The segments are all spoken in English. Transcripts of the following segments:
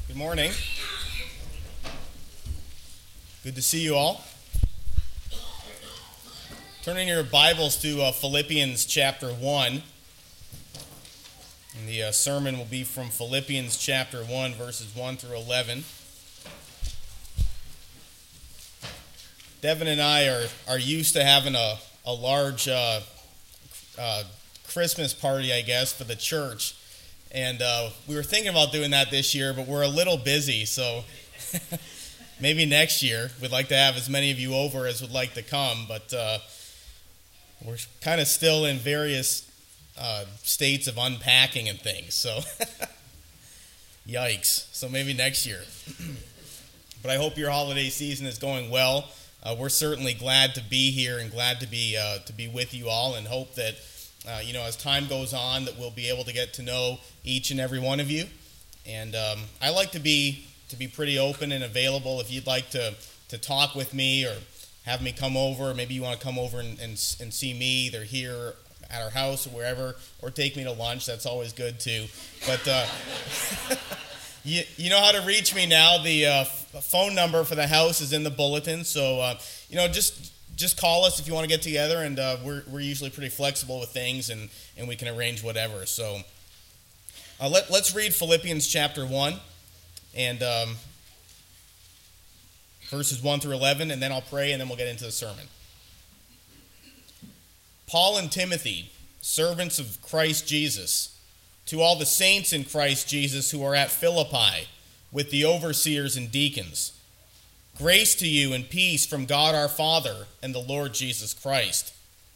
Good morning. Good to see you all. Turning your Bibles to Philippians chapter 1. And the sermon will be from Philippians chapter 1, verses 1 through 11. Devin and I are used to having a large Christmas party, I guess, for the church. And we were thinking about doing that this year, but we're a little busy, so maybe next year. We'd like to have as many of you over as would like to come, but we're kind of still in various states of unpacking and things, so yikes. So maybe next year. But I hope your holiday season is going well. We're certainly glad to be here and glad to be with you all, and hope that as time goes on, that we'll be able to get to know each and every one of you. And I like to be pretty open and available. If you'd like to talk with me or have me come over, maybe you want to come over and see me either here at our house or wherever, or take me to lunch, that's always good too. But you know how to reach me now. The phone number for the house is in the bulletin, so just call us if you want to get together, and we're usually pretty flexible with things, and we can arrange whatever. So let's read Philippians chapter 1, and verses 1 through 11, and then I'll pray, and then we'll get into the sermon. Paul and Timothy, servants of Christ Jesus, to all the saints in Christ Jesus who are at Philippi, with the overseers and deacons. Grace to you and peace from God our Father and the Lord Jesus Christ.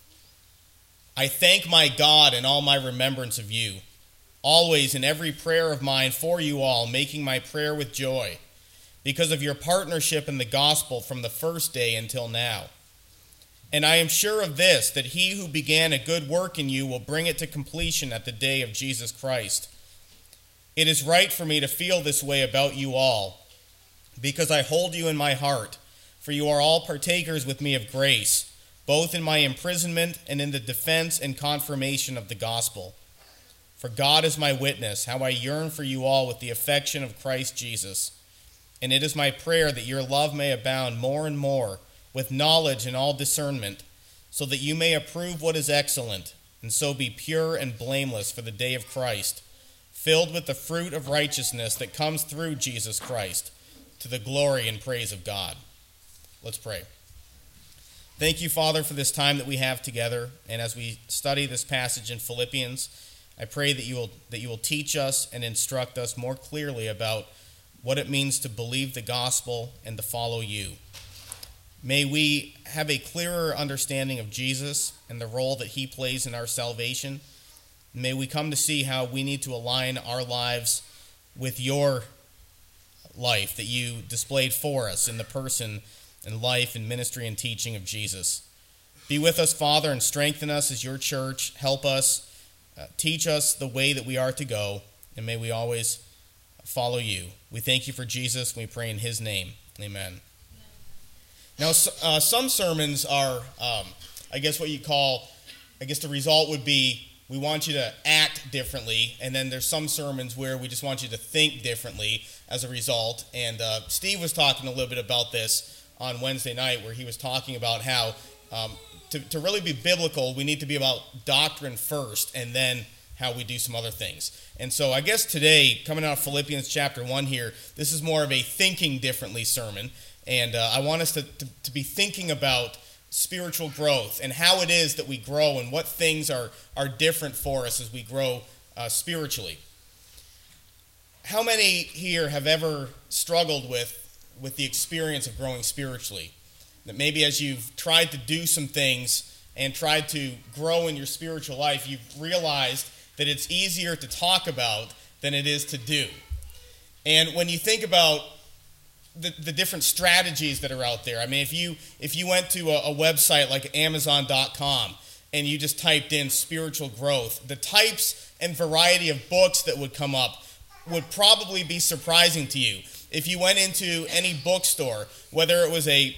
I thank my God in all my remembrance of you, always in every prayer of mine for you all, making my prayer with joy, because of your partnership in the gospel from the first day until now. And I am sure of this, that he who began a good work in you will bring it to completion at the day of Jesus Christ. It is right for me to feel this way about you all, because I hold you in my heart, for you are all partakers with me of grace, both in my imprisonment and in the defense and confirmation of the gospel. For God is my witness, how I yearn for you all with the affection of Christ Jesus. And it is my prayer that your love may abound more and more with knowledge and all discernment, so that you may approve what is excellent, and so be pure and blameless for the day of Christ, filled with the fruit of righteousness that comes through Jesus Christ, to the glory and praise of God. Let's pray. Thank you, Father, for this time that we have together, and as we study this passage in Philippians, I pray that you will teach us and instruct us more clearly about what it means to believe the gospel and to follow you. May we have a clearer understanding of Jesus and the role that he plays in our salvation. May we come to see how we need to align our lives with your life that you displayed for us in the person and life and ministry and teaching of Jesus. Be with us, Father, and strengthen us as your church. Help us, teach us the way that we are to go, and may we always follow you. We thank you for Jesus, and we pray in his name. Amen. Now, some sermons are, the result would be we want you to act differently, and then there's some sermons where we just want you to think differently as a result. And Steve was talking a little bit about this on Wednesday night, where he was talking about how to really be biblical, we need to be about doctrine first, and then how we do some other things. And so I guess today, coming out of Philippians chapter 1 here, this is more of a thinking differently sermon. And I want us to be thinking about spiritual growth and how it is that we grow and what things are different for us as we grow spiritually. How many here have ever struggled with the experience of growing spiritually? That maybe as you've tried to do some things and tried to grow in your spiritual life, you've realized that it's easier to talk about than it is to do. And when you think about the different strategies that are out there. I mean, if you went to a website like Amazon.com and you just typed in spiritual growth, the types and variety of books that would come up would probably be surprising to you. If you went into any bookstore, whether it was a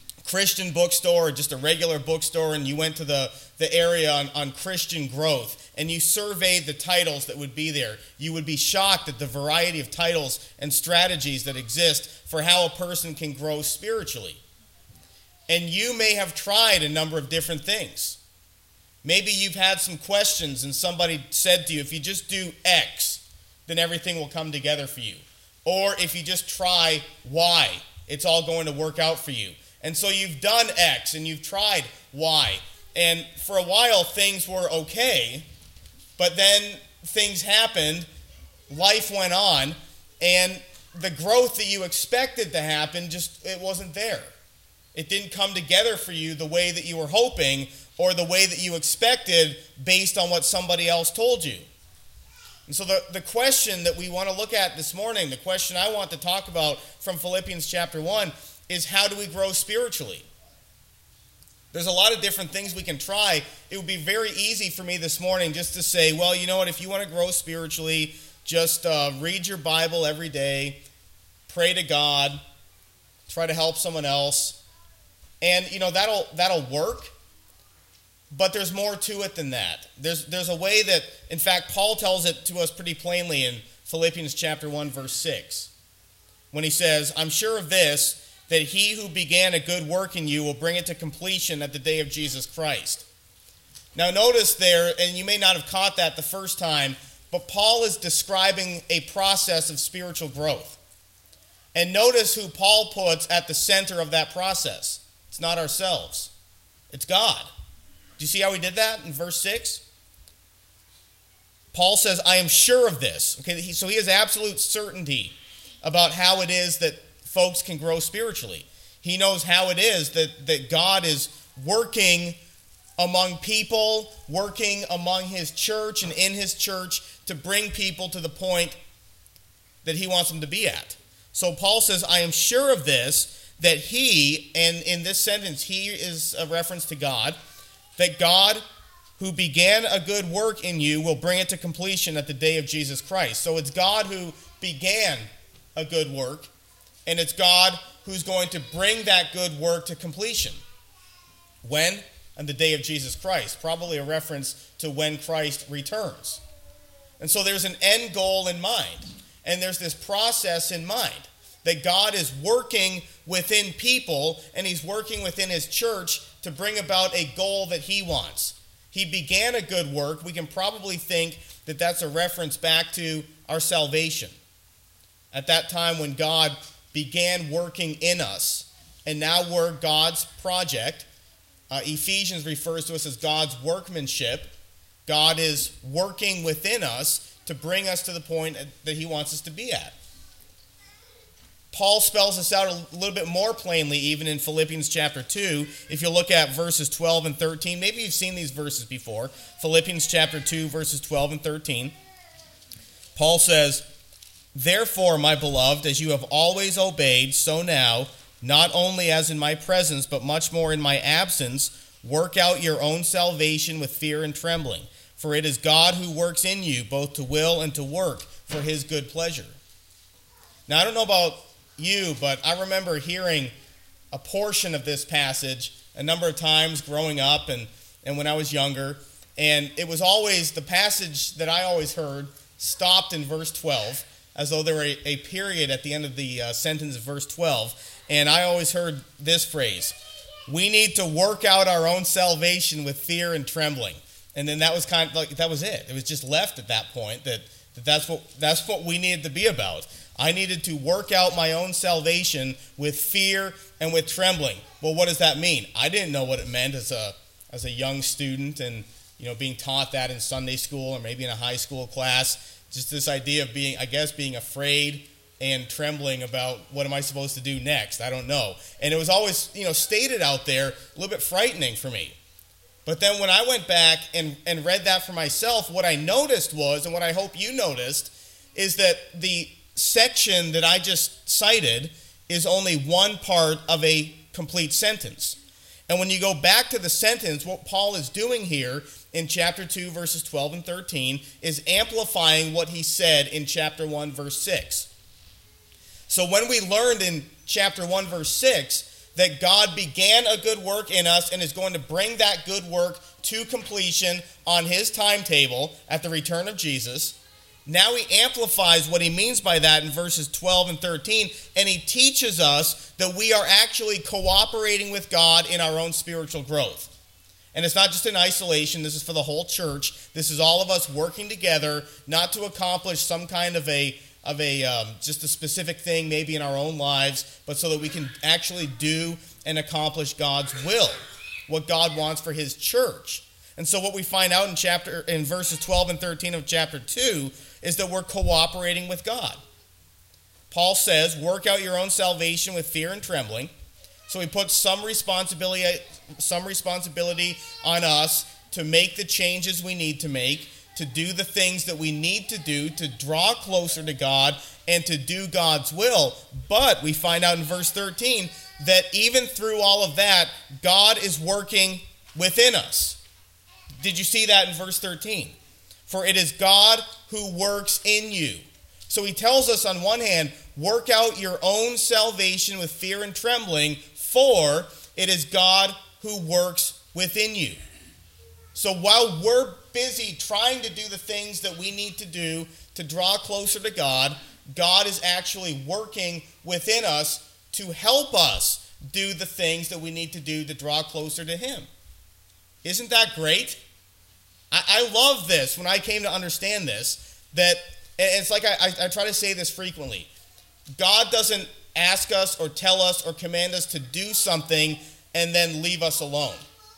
Christian bookstore or just a regular bookstore, and you went to the area on Christian growth, and you surveyed the titles that would be there, you would be shocked at the variety of titles and strategies that exist for how a person can grow spiritually. And you may have tried a number of different things. Maybe you've had some questions and somebody said to you, if you just do X, then everything will come together for you. Or if you just try Y, it's all going to work out for you. And so you've done X and you've tried Y. And for a while things were okay, but then things happened, life went on, and the growth that you expected to happen it wasn't there. It didn't come together for you the way that you were hoping or the way that you expected based on what somebody else told you. And so the question that we want to look at this morning, the question I want to talk about from Philippians chapter 1 is, how do we grow spiritually? There's a lot of different things we can try. It would be very easy for me this morning just to say, well, you know what, if you want to grow spiritually, just read your Bible every day, pray to God, try to help someone else, and that'll work. But there's more to it than that. There's a way that, in fact, Paul tells it to us pretty plainly in Philippians chapter 1, verse 6, when he says, I'm sure of this, that he who began a good work in you will bring it to completion at the day of Jesus Christ. Now notice there, and you may not have caught that the first time, but Paul is describing a process of spiritual growth. And notice who Paul puts at the center of that process. It's not ourselves. It's God. Do you see how he did that in verse 6? Paul says, I am sure of this. Okay, so he has absolute certainty about how it is that folks can grow spiritually. He knows how it is that God is working among people, working among his church and in his church to bring people to the point that he wants them to be at. So Paul says, I am sure of this, that he, and in this sentence, he is a reference to God, that God who began a good work in you will bring it to completion at the day of Jesus Christ. So it's God who began a good work, and it's God who's going to bring that good work to completion. When? On the day of Jesus Christ. Probably a reference to when Christ returns. And so there's an end goal in mind, and there's this process in mind, that God is working within people, and he's working within his church to bring about a goal that he wants. He began a good work. We can probably think that that's a reference back to our salvation. At that time when God began working in us, and now we're God's project. Ephesians refers to us as God's workmanship. God is working within us to bring us to the point that he wants us to be at. Paul spells this out a little bit more plainly even in Philippians chapter 2. If you look at verses 12 and 13, maybe you've seen these verses before. Philippians chapter 2, verses 12 and 13. Paul says, therefore, my beloved, as you have always obeyed, so now, not only as in my presence, but much more in my absence, work out your own salvation with fear and trembling. For it is God who works in you, both to will and to work for his good pleasure. Now, I don't know about you, but I remember hearing a portion of this passage a number of times growing up and when I was younger. And it was always, the passage that I always heard stopped in verse 12, as though there were a period at the end of the sentence of verse 12. And I always heard this phrase, we need to work out our own salvation with fear and trembling. And then that was kind of like, that was it. It was just left at that point that's what we needed to be about. I needed to work out my own salvation with fear and with trembling. Well, what does that mean? I didn't know what it meant as a young student and being taught that in Sunday school or maybe in a high school class. Just this idea of being afraid and trembling about what am I supposed to do next? I don't know. And it was always, stated out there, a little bit frightening for me. But then when I went back and read that for myself, what I noticed was, and what I hope you noticed, is that the section that I just cited is only one part of a complete sentence. And when you go back to the sentence, what Paul is doing here in chapter 2, verses 12 and 13, is amplifying what he said in chapter 1, verse 6. So when we learned in chapter 1, verse 6, that God began a good work in us and is going to bring that good work to completion on his timetable at the return of Jesus. Now he amplifies what he means by that in verses 12 and 13, and he teaches us that we are actually cooperating with God in our own spiritual growth. And it's not just in isolation. This is for the whole church. This is all of us working together, not to accomplish some kind of just a specific thing maybe in our own lives, but so that we can actually do and accomplish God's will, what God wants for his church. And so what we find out in verses 12 and 13 of chapter 2 is that we're cooperating with God. Paul says, work out your own salvation with fear and trembling. So he puts some responsibility on us to make the changes we need to make, to do the things that we need to do to draw closer to God and to do God's will. But we find out in verse 13 that even through all of that, God is working within us. Did you see that in verse 13? For it is God who works in you. So he tells us on one hand, work out your own salvation with fear and trembling, for it is God who works within you. So while we're busy trying to do the things that we need to do to draw closer to God, God is actually working within us to help us do the things that we need to do to draw closer to him. Isn't that great? I love this when I came to understand this, that it's like I try to say this frequently. God doesn't ask us or tell us or command us to do something and then leave us alone.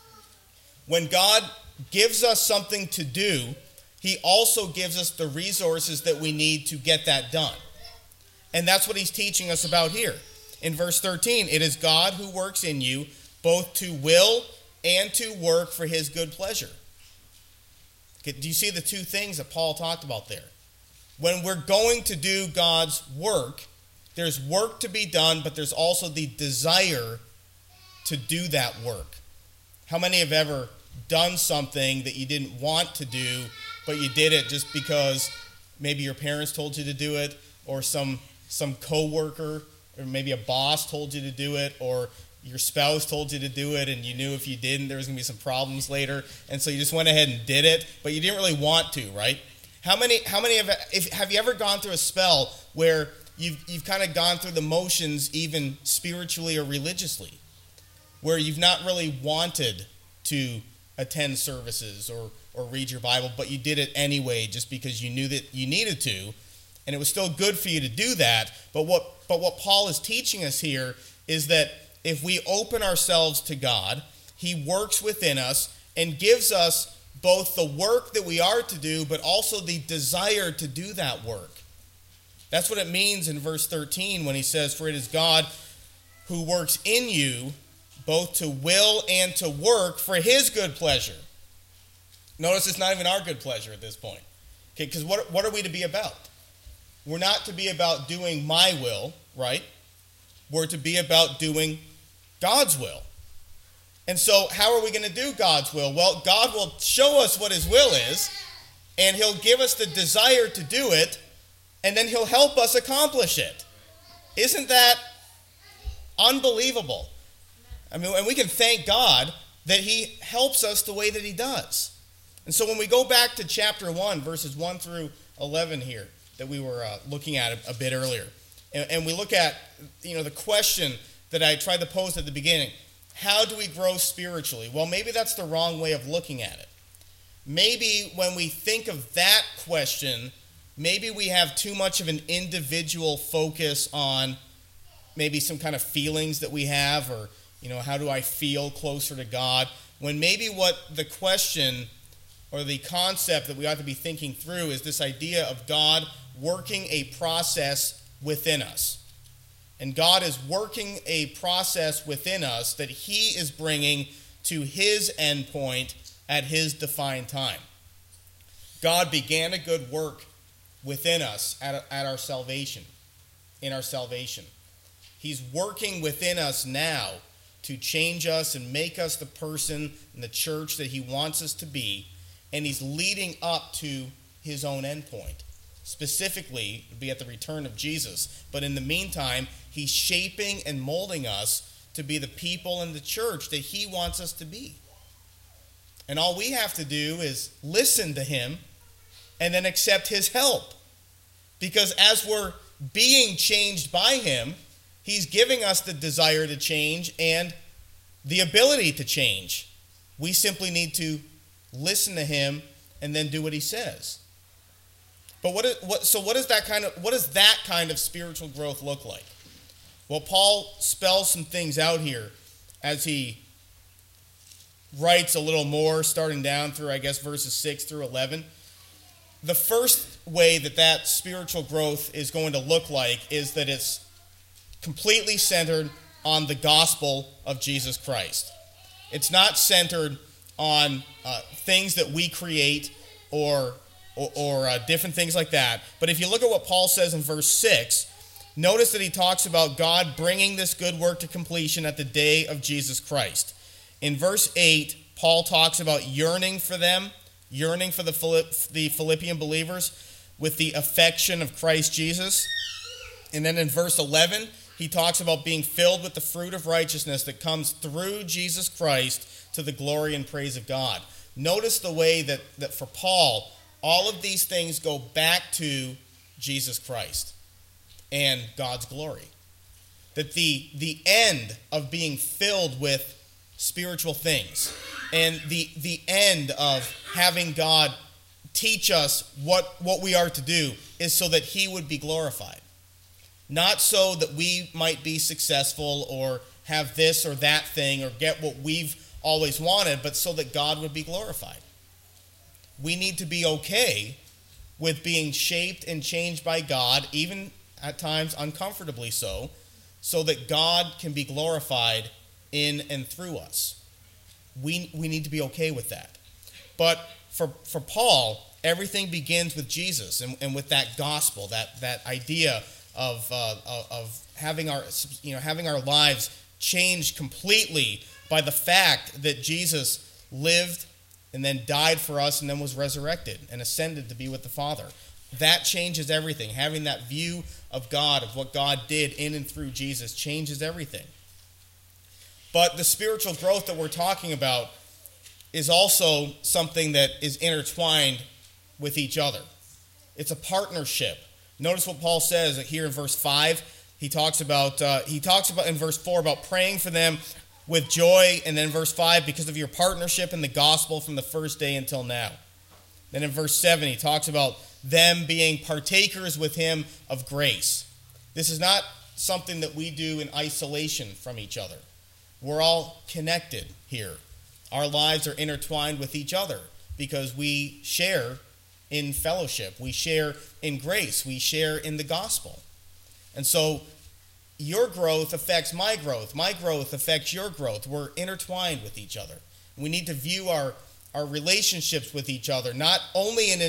When God gives us something to do, he also gives us the resources that we need to get that done. And that's what he's teaching us about here. In verse 13, it is God who works in you, both to will and to work for his good pleasure. Okay, do you see the two things that Paul talked about there? When we're going to do God's work, there's work to be done, but there's also the desire to do that work. How many have ever done something that you didn't want to do, but you did it just because maybe your parents told you to do it, or some coworker, or maybe a boss told you to do it, or your spouse told you to do it, and you knew if you didn't, there was going to be some problems later, and so you just went ahead and did it, but you didn't really want to, right? How many have you ever gone through a spell where you've kind of gone through the motions, even spiritually or religiously, where you've not really wanted to attend services or read your Bible, but you did it anyway just because you knew that you needed to, and it was still good for you to do that. But what Paul is teaching us here is that if we open ourselves to God, he works within us and gives us both the work that we are to do, but also the desire to do that work. That's what it means in verse 13 when he says, for it is God who works in you, both to will and to work for his good pleasure. Notice it's not even our good pleasure at this point. Okay, because what are we to be about? We're not to be about doing my will, right? We're to be about doing God's will. And so how are we going to do God's will? Well, God will show us what his will is, and he'll give us the desire to do it, and then he'll help us accomplish it. Isn't that unbelievable? I mean, and we can thank God that he helps us the way that he does. And so when we go back to chapter 1, verses 1 through 11 here, that we were looking at a bit earlier, and we look at, the question that I tried to pose at the beginning, how do we grow spiritually? Well, maybe that's the wrong way of looking at it. Maybe when we think of that question, maybe we have too much of an individual focus on maybe some kind of feelings that we have, or, how do I feel closer to God? When maybe what the question or the concept that we ought to be thinking through is this idea of God working a process within us. And God is working a process within us that he is bringing to his end point at his defined time. God began a good work within us at our salvation, in our salvation. He's working within us now to change us and make us the person in the church that he wants us to be, and he's leading up to his own end point. Specifically, it'll be at the return of Jesus. But in the meantime, he's shaping and molding us to be the people in the church that he wants us to be. And all we have to do is listen to him and then accept his help. Because as we're being changed by him, he's giving us the desire to change and the ability to change. We simply need to listen to him and then do what he says. But what does that kind of spiritual growth look like? Well, Paul spells some things out here as he writes a little more, starting down through, I guess, verses 6 through 11. The first way that spiritual growth is going to look like is that it's completely centered on the gospel of Jesus Christ. It's not centered on things that we create or different things like that. But if you look at what Paul says in verse 6, notice that he talks about God bringing this good work to completion at the day of Jesus Christ. In verse 8, Paul talks about yearning for them, yearning for the Philippian believers with the affection of Christ Jesus. And then in verse 11, he talks about being filled with the fruit of righteousness that comes through Jesus Christ to the glory and praise of God. Notice the way that for Paul, all of these things go back to Jesus Christ and God's glory. That the end of being filled with spiritual things and the end of having God teach us what we are to do is so that he would be glorified. Not so that we might be successful or have this or that thing or get what we've always wanted, but so that God would be glorified. We need to be okay with being shaped and changed by God, even at times uncomfortably so that God can be glorified in and through us. We need to be okay with that. But for Paul, everything begins with Jesus and with that gospel, that idea of having our lives changed completely by the fact that Jesus lived and then died for us and then was resurrected and ascended to be with the Father. That changes everything. Having that view of God, of what God did in and through Jesus, changes everything. But the spiritual growth that we're talking about is also something that is intertwined with each other. It's a partnership. Notice what Paul says here in verse 5. He talks about in verse 4 about praying for them with joy, and then verse 5, because of your partnership in the gospel from the first day until now. Then in verse 7, he talks about them being partakers with him of grace. This is not something that we do in isolation from each other. We're all connected here. Our lives are intertwined with each other because we share in fellowship. We share in grace. We share in the gospel. And so your growth affects my growth. My growth affects your growth. We're intertwined with each other. We need to view our relationships with each other not only in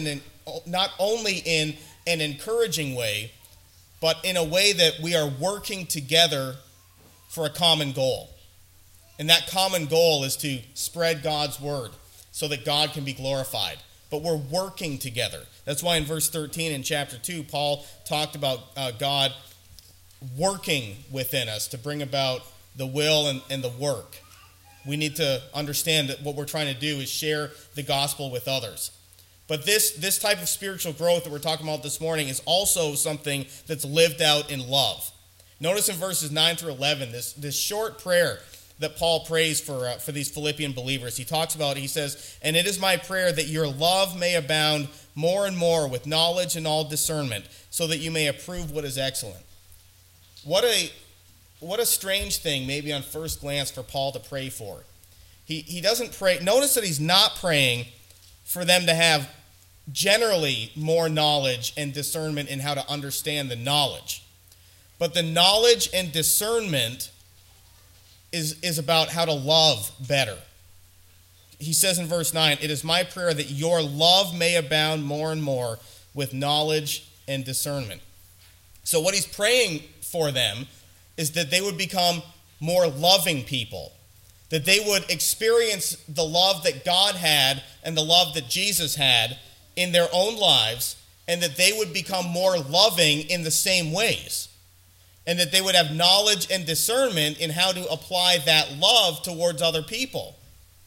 an encouraging way, but in a way that we are working together for a common goal. And that common goal is to spread God's word so that God can be glorified. But we're working together. That's why in verse 13 in chapter 2, Paul talked about God working within us to bring about the will and the work. We need to understand that what we're trying to do is share the gospel with others. But this type of spiritual growth that we're talking about this morning is also something that's lived out in love. Notice in verses 9 through 11, this short prayer that Paul prays for these Philippian believers. He says, "And it is my prayer that your love may abound more and more with knowledge and all discernment, so that you may approve what is excellent." What a strange thing, maybe on first glance, for Paul to pray for. He doesn't pray. Notice that he's not praying for them to have generally more knowledge and discernment in how to understand the knowledge. But the knowledge and discernment is about how to love better. He says in verse 9, "It is my prayer that your love may abound more and more with knowledge and discernment." So what he's praying for them is that they would become more loving people, that they would experience the love that God had and the love that Jesus had in their own lives, and that they would become more loving in the same ways, and that they would have knowledge and discernment in how to apply that love towards other people.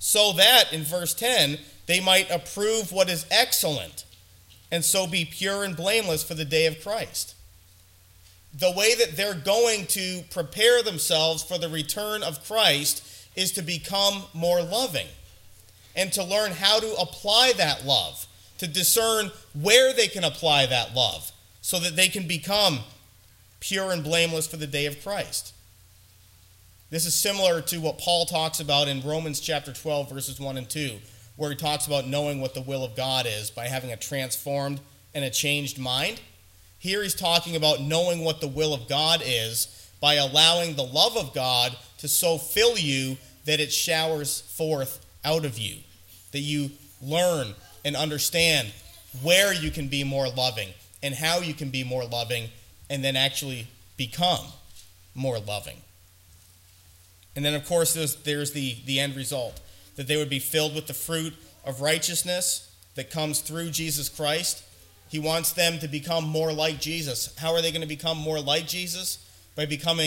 so that, in verse 10, they might approve what is excellent, and so be pure and blameless for the day of Christ. The way that they're going to prepare themselves for the return of Christ is to become more loving and to learn how to apply that love, to discern where they can apply that love so that they can become pure and blameless for the day of Christ. This is similar to what Paul talks about in Romans chapter 12, verses 1 and 2, where he talks about knowing what the will of God is by having a transformed and a changed mind. Here he's talking about knowing what the will of God is by allowing the love of God to so fill you that it showers forth out of you, that you learn and understand where you can be more loving and how you can be more loving and then actually become more loving. And then, of course, there's the end result, that they would be filled with the fruit of righteousness that comes through Jesus Christ. He wants them to become more like Jesus. How are they going to become more like Jesus? By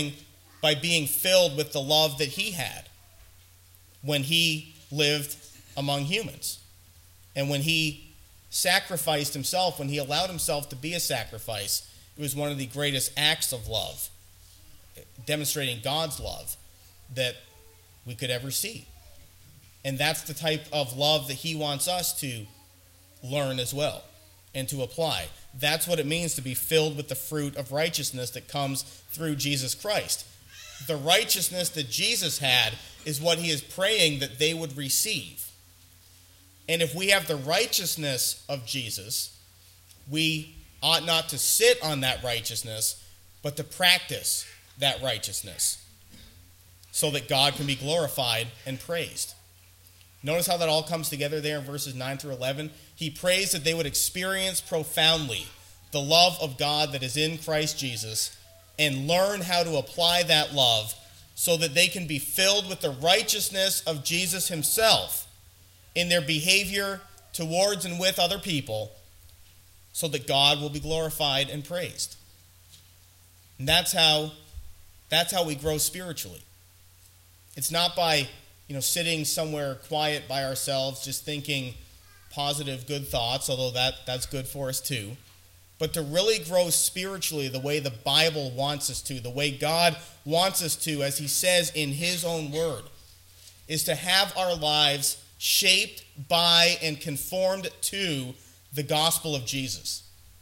being filled with the love that he had when he lived among humans. And when he sacrificed himself, when he allowed himself to be a sacrifice, it was one of the greatest acts of love, demonstrating God's love that we could ever see. And that's the type of love that he wants us to learn as well and to apply. That's what it means to be filled with the fruit of righteousness that comes through Jesus Christ. The righteousness that Jesus had is what he is praying that they would receive. And if we have the righteousness of Jesus, we ought not to sit on that righteousness, but to practice that righteousness so that God can be glorified and praised. Notice how that all comes together there in verses 9 through 11. He prays that they would experience profoundly the love of God that is in Christ Jesus and learn how to apply that love so that they can be filled with the righteousness of Jesus himself in their behavior towards and with other people so that God will be glorified and praised. And that's how we grow spiritually. It's not by, sitting somewhere quiet by ourselves, just thinking positive, good thoughts, although that's good for us too. But to really grow spiritually the way the Bible wants us to, the way God wants us to, as he says in his own word, is to have our lives shaped by and conformed to the gospel of Jesus.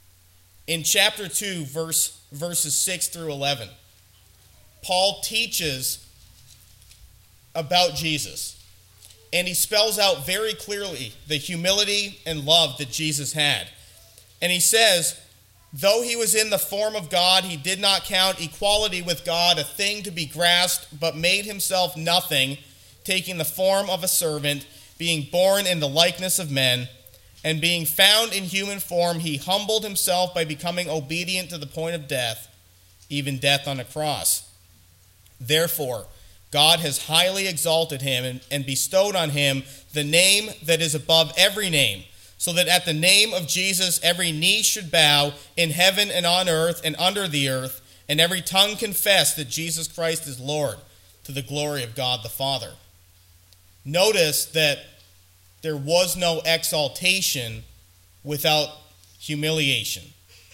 In chapter 2, verses 6 through 11, Paul teaches about Jesus. And he spells out very clearly the humility and love that Jesus had. And he says, though he was in the form of God, he did not count equality with God a thing to be grasped, but made himself nothing, taking the form of a servant, being born in the likeness of men, and being found in human form, he humbled himself by becoming obedient to the point of death, even death on a cross. Therefore, God has highly exalted him and bestowed on him the name that is above every name, so that at the name of Jesus every knee should bow in heaven and on earth and under the earth, and every tongue confess that Jesus Christ is Lord, to the glory of God the Father. Notice that there was no exaltation without humiliation.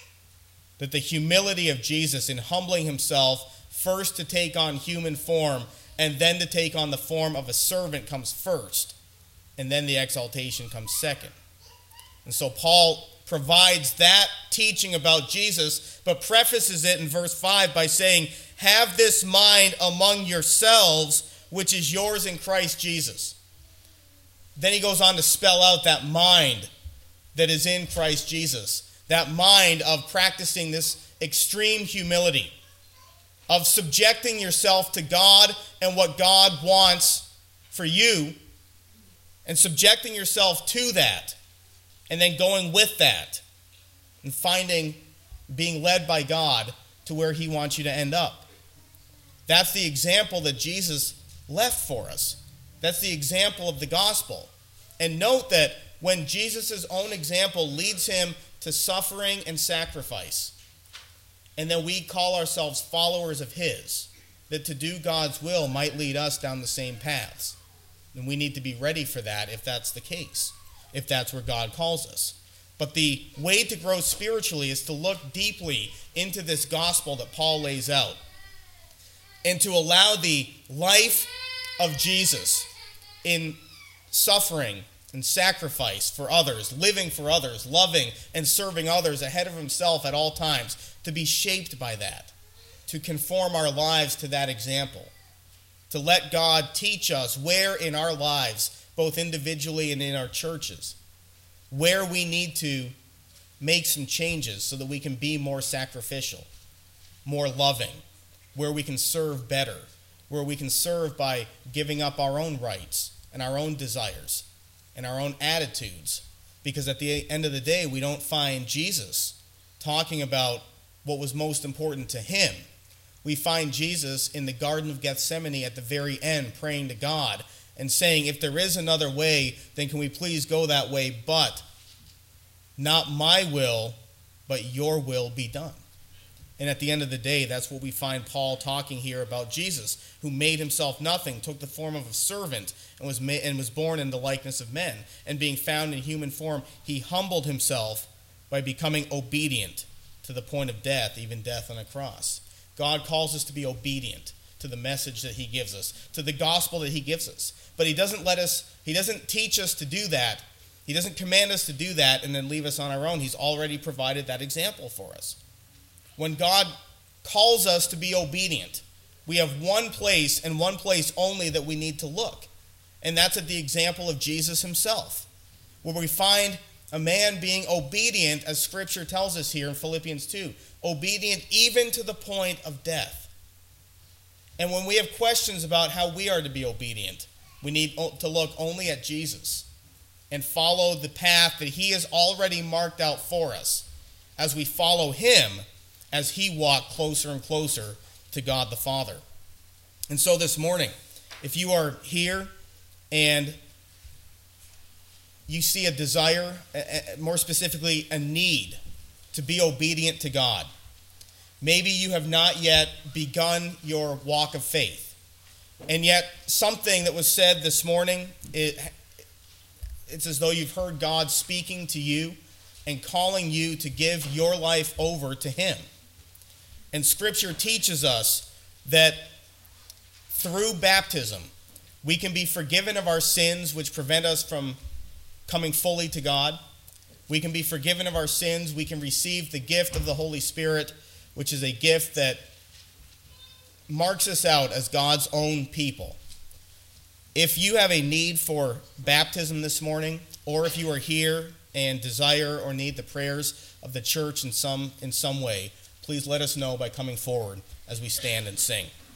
That the humility of Jesus in humbling himself first to take on human form and then to take on the form of a servant comes first, and then the exaltation comes second. And so Paul provides that teaching about Jesus, but prefaces it in verse 5 by saying, have this mind among yourselves, which is yours in Christ Jesus. Then he goes on to spell out that mind that is in Christ Jesus, that mind of practicing this extreme humility, of subjecting yourself to God and what God wants for you, and subjecting yourself to that, and then going with that, and being led by God to where he wants you to end up. That's the example that Jesus left for us. That's the example of the gospel. And note that when Jesus' own example leads him to suffering and sacrifice, and then we call ourselves followers of his, that to do God's will might lead us down the same paths. And we need to be ready for that if that's the case, if that's where God calls us. But the way to grow spiritually is to look deeply into this gospel that Paul lays out and to allow the life of Jesus in suffering and sacrifice for others, living for others, loving and serving others ahead of himself at all times, to be shaped by that, to conform our lives to that example, to let God teach us where in our lives, both individually and in our churches, where we need to make some changes so that we can be more sacrificial, more loving, where we can serve better, where we can serve by giving up our own rights and our own desires and our own attitudes. Because at the end of the day, we don't find Jesus talking about what was most important to him. We find Jesus in the Garden of Gethsemane at the very end praying to God and saying, if there is another way, then can we please go that way, but not my will, but your will be done. And at the end of the day, that's what we find Paul talking here about Jesus, who made himself nothing, took the form of a servant, and was born in the likeness of men. And being found in human form, he humbled himself by becoming obedient to the point of death, even death on a cross. God calls us to be obedient to the message that he gives us, to the gospel that he gives us. But he doesn't teach us to do that. He doesn't command us to do that and then leave us on our own. He's already provided that example for us. When God calls us to be obedient, we have one place and one place only that we need to look. And that's at the example of Jesus himself, where we find a man being obedient, as Scripture tells us here in Philippians 2, obedient even to the point of death. And when we have questions about how we are to be obedient, we need to look only at Jesus and follow the path that he has already marked out for us as we follow him as he walked closer and closer to God the Father. And so this morning, if you are here and you see a desire, more specifically a need to be obedient to God, maybe you have not yet begun your walk of faith. And yet something that was said this morning, it's as though you've heard God speaking to you and calling you to give your life over to him. And Scripture teaches us that through baptism, we can be forgiven of our sins which prevent us from coming fully to God. We can be forgiven of our sins. We can receive the gift of the Holy Spirit, which is a gift that marks us out as God's own people. If you have a need for baptism this morning, or if you are here and desire or need the prayers of the church in some way, please let us know by coming forward as we stand and sing.